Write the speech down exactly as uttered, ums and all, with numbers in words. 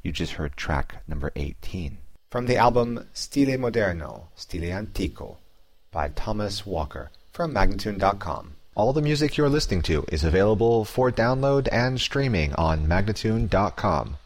You just heard track number eighteen. From the album Stile Moderno, Stile Antico by Thomas Walker from Magnatune dot com. All the music you're listening to is available for download and streaming on Magnatune dot com.